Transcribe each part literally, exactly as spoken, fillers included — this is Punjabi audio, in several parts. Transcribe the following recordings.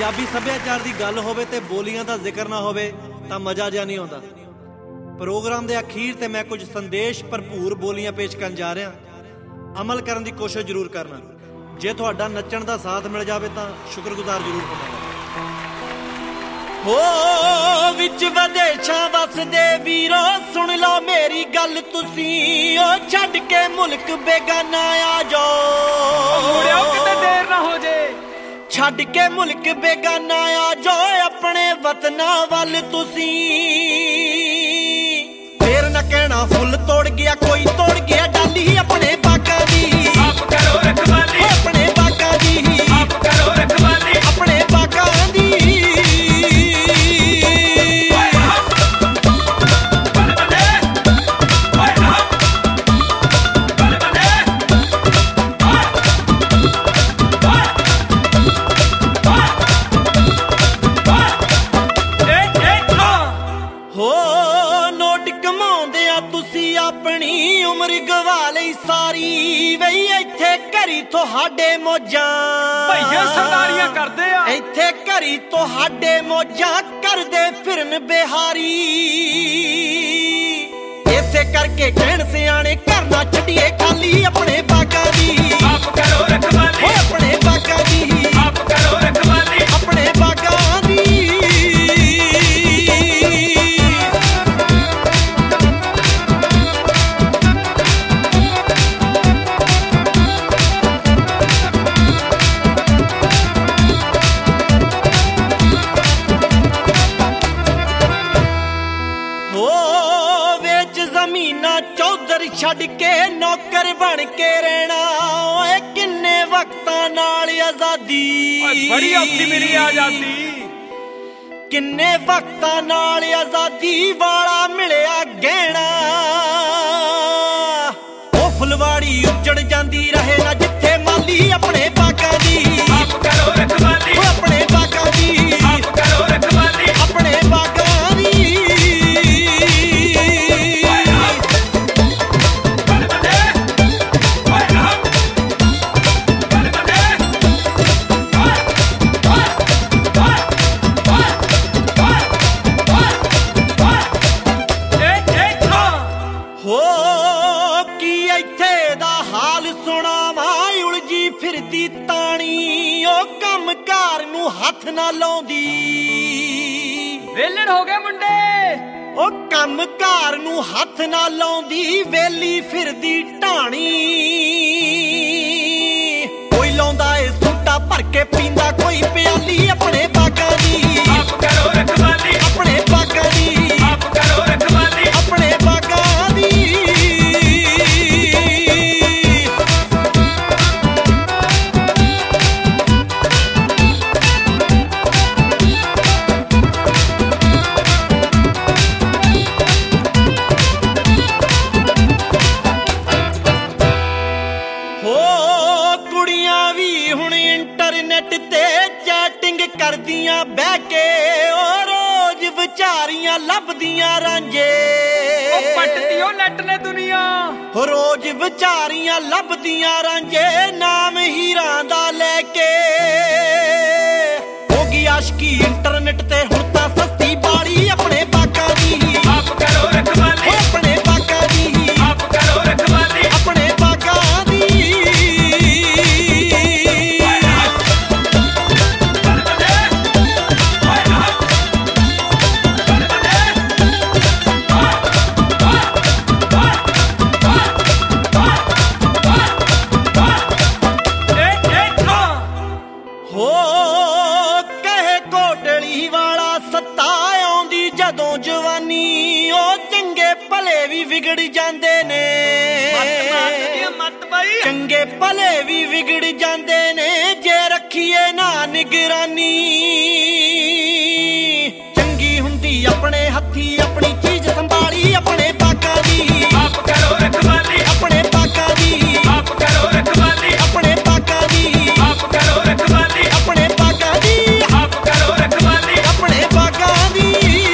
ਪੰਜਾਬੀ ਸੱਭਿਆਚਾਰ ਦੀ ਗੱਲ ਹੋਵੇ ਤੇ ਬੋਲੀਆਂ ਦਾ ਜ਼ਿਕਰ ਨਾ ਹੋਵੇ ਤਾਂ ਮਜ਼ਾ ਜਿਹਾ ਨਹੀਂ ਆਉਂਦਾ। ਪ੍ਰੋਗਰਾਮ ਦੇ ਅਖੀਰ ਤੇ ਮੈਂ ਕੁਝ ਸੰਦੇਸ਼ ਭਰਪੂਰ ਬੋਲੀਆਂ ਪੇਸ਼ ਕਰਨ ਜਾ ਰਿਹਾ। ਅਮਲ ਕਰਨ ਦੀ ਕੋਸ਼ਿਸ਼ ਜ਼ਰੂਰ ਕਰਨਾ। ਜੇ ਤੁਹਾਡਾ ਨੱਚਣ ਦਾ ਸਾਥ ਮਿਲ ਜਾਵੇ ਤਾਂ ਸ਼ੁਕਰਗੁਜ਼ਾਰ ਜ਼ਰੂਰ ਹੋਵਾਂਗਾ। ਹੋ ਵਿੱਚ ਵਿਦੇਸ਼ਾਂ ਵਸਦੇ ਵੀਰੋ ਸੁਣ ਲਓ ਮੇਰੀ ਗੱਲ ਤੁਸੀਂ, ਉਹ ਛੱਡ ਕੇ ਮੁਲਕ ਬੇਗਾਨਾ ਆ ਜਾਓ। ਮੁੜਿਓ ਕਿਤੇ ਦੇਰ ਨਾ ਹੋ ਜੇ, ਛੱਡ ਕੇ ਮੁਲਕ ਬੇਗਾਨਾ ਆ ਜਾਓ ਆਪਣੇ ਵਤਨਾਂ ਵੱਲ ਤੁਸੀਂ। ਫੇਰ ਨਾ ਕਹਿਣਾ ਫੁੱਲ ਤੋੜ ਗਿਆ ਕੋਈ ਤੋੜ ਗਿਆ ਡਾਲੀ ਆਪਣੇ ਬਾਗਾਂ ਦੀ। ਆਪ ਕਰੋ ਰਖਵਾਲੀ ਆਪਣੇ ਬਾਗਾਂ ਦੀ, ਆਪ ਕਰੋ ਰਖਵਾਲੀ ਆਪਣੇ ਬਾਗਾਂ ਦੀ। ਆਪਣੀ ਉਮਰ ਗਵਾ ਲਈ ਸਾਰੀ ਵਈ ਇੱਥੇ ਘਰੀ ਤੁਹਾਡੇ ਮੌਜਾਂ ਭਈਏ ਸਰਦਾਰੀਆਂ ਕਰਦੇ ਆ। ਇੱਥੇ ਘਰੀ ਤੁਹਾਡੇ ਮੌਜਾਂ ਕਰਦੇ ਫਿਰਨ ਬਿਹਾਰੀ। ਇਸੇ ਕਰਕੇ ਕਹਿਣ ਸਿਆਣੇ ਘਰ ਨਾ ਛੱਡੀਏ ਖਾਲੀ ਆਪਣੇ ਬਾਗਾਂ ਦੀ। ਆਪ ਕਰੋ ਰਖਵਾਲੀ ਆਪਣੇ ਬਾਗਾਂ ਦੀ, ਆਪ ਕਰੋ ਰਖਵਾਲੀ ਆਪਣੇ ਬਾਗਾਂ ਦੀ। ਚੌਧਰ ਛੱਡ ਕੇ ਨੌਕਰ ਬਣ ਕੇ ਰਹਿਣਾ ਓਏ ਕਿੰਨੇ ਵਕਤਾਂ ਨਾਲ ਆਜ਼ਾਦੀ। ਓਏ ਬੜੀ ਔਖੀ ਮਿਲੀ ਆਜ਼ਾਦੀ। ਕਿੰਨੇ ਵਕਤਾਂ ਨਾਲ ਆਜ਼ਾਦੀ ਵਾਲਾ ਮਿਲਿਆ ਗਹਿਣਾ। ਉਹ ਫੁਲਵਾੜੀ ਉੱਜੜ ਜਾਂਦੀ ਰਹੇ ਨਾ ਜਿੱਥੇ ਮਾਲੀ ਆਪਣੇ ਬਾਗਾਂ ਦੀ। ਆਪ ਕਰੋ ਰਖਵਾਲੀ ਆਪਣੇ ਬਾਗਾਂ ਦੀ, ਆਪ ਕਰੋ ਰਖਵਾਲੀ ਆਪਣੇ ਬਾਗਾਂ ਦੀ। ਫਿਰਦੀ ਤਾਣੀ ਉਹ ਕੰਮ ਕਾਰ ਨੂੰ ਹੱਥ ਨਾ ਲਾਉਂਦੀ। ਵੇਲਣ ਹੋ ਗਏ ਮੁੰਡੇ, ਉਹ ਕੰਮ ਕਾਰ ਨੂੰ ਹੱਥ ਨਾ ਲਾਉਂਦੀ ਵੇਲੀ ਫਿਰਦੀ ਢਾਣੀ। ਕੋਈ ਲਾਉਂਦਾ ਏ ਸੂਟਾ ਭਰ ਕੇ ਪੀਂਦਾ ਕੋਈ ਪਿਆਲੀ ਆਪਣੇ ਬਾਗਾਂ ਦੀ। ਆਪ ਕਰੋ ਰਖਵਾਲੀ ਆਪਣੇ ਬਾਗਾਂ ਦੀ, ਆਪ ਕਰੋ ਰਖਵਾਲੀ ਆਪਣੇ ਬਾਗਾਂ ਦੀ। ਕਰਦੀਆਂ ਬਹਿ ਕੇ ਉਹ ਰੋਜ਼ ਵਿਚਾਰੀਆਂ ਲੱਭਦੀਆਂ ਰਾਂਝੇ। ਉਹ ਪੱਟਦੀ ਉਹ ਨੈਟ ਨੇ ਦੁਨੀਆ, ਰੋਜ਼ ਵਿਚਾਰੀਆਂ ਲੱਭਦੀਆਂ ਰਾਂਝੇ ਨਾਮ ਹੀਰਾਂ ਦਾ ਲੈ ਕੇ। ਹੋ ਗਈ ਆਸ਼ਕੀ ਇੰਟਰਨੈਟ ਤੇ ਹੁਣ ਤਾਂ ਸਸਤੀ ਬਾਲੀ ਆਪਣੇ ਬਾਗਾਂ ਦੀ। ਆਪ ਕਰੋ ਰਖਵਾਲੀ ਆਪਣੇ ਬਾਗਾਂ ਦੀ, ਆਪ ਕਰੋ ਰਖਵਾਲੀ ਆਪਣੇ ਬਾਗਾਂ ਦੀ। ਜਦੋਂ ਜਵਾਨੀ ਉਹ ਚੰਗੇ ਭਲੇ ਵੀ ਵਿਗੜ ਜਾਂਦੇ ਨੇ। ਮੱਤ ਬਾਈ ਚੰਗੇ ਭਲੇ ਵੀ ਵਿਗੜ ਜਾਂਦੇ ਨੇ ਜੇ ਰੱਖੀਏ ਨਾ ਨਿਗਰਾਨੀ। ਚੰਗੀ ਹੁੰਦੀ ਆਪਣੇ ਹੱਥੀ ਆਪਣੀ ਚੀਜ਼ ਸੰਭਾਲੀ ਆਪਣੇ ਬਾਗਾਂ ਦੀ। ਆਪ ਕਰੋ ਰਖਵਾਲੀ ਆਪਣੇ ਬਾਗਾਂ ਦੀ, ਆਪ ਕਰੋ ਰਖਵਾਲੀ ਆਪਣੇ ਬਾਗਾਂ ਦੀ, ਆਪ ਕਰੋ ਰਖਵਾਲੀ ਆਪਣੇ ਬਾਗਾਂ ਦੀ, ਆਪ ਕਰੋ ਰਖਵਾਲੀ ਆਪਣੇ ਬਾਗਾਂ ਦੀ।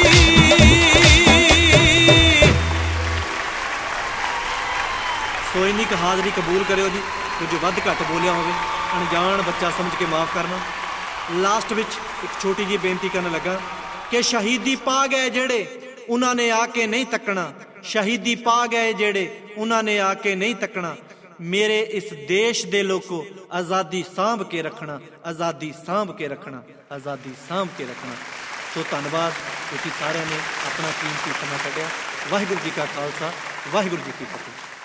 ਸੋ ਇੰਨੀ ਕੁ ਹਾਜ਼ਰੀ ਕਬੂਲ ਕਰਿਓ ਜੀ। ਕੁਝ ਵੱਧ ਘੱਟ ਬੋਲਿਆ ਹੋਵੇ ਅਣਜਾਣ ਬੱਚਾ ਸਮਝ ਕੇ ਮਾਫ਼ ਕਰਨਾ। ਲਾਸਟ ਵਿੱਚ ਇੱਕ ਛੋਟੀ ਜਿਹੀ ਬੇਨਤੀ ਕਰਨ ਲੱਗਾ ਕਿ ਸ਼ਹੀਦੀ ਪਾ ਗਏ ਜਿਹੜੇ ਉਹਨਾਂ ਨੇ ਆ ਕੇ ਨਹੀਂ ਤੱਕਣਾ, ਸ਼ਹੀਦੀ ਪਾ ਗਏ ਜਿਹੜੇ ਉਹਨਾਂ ਨੇ ਆ ਕੇ ਨਹੀਂ ਤੱਕਣਾ। ਮੇਰੇ ਇਸ ਦੇਸ਼ ਦੇ ਲੋਕੋ ਆਜ਼ਾਦੀ ਸਾਂਭ ਕੇ ਰੱਖਣਾ, ਆਜ਼ਾਦੀ ਸਾਂਭ ਕੇ ਰੱਖਣਾ, ਆਜ਼ਾਦੀ ਸਾਂਭ ਕੇ ਰੱਖਣਾ। ਸੋ ਧੰਨਵਾਦ, ਤੁਸੀਂ ਸਾਰਿਆਂ ਨੇ ਆਪਣਾ ਕੀਮਤੀ ਸਮਾਂ ਕੱਢਿਆ। ਵਾਹਿਗੁਰੂ ਜੀ ਕਾ ਖਾਲਸਾ, ਵਾਹਿਗੁਰੂ ਜੀ ਕੀ ਫਤਿਹ।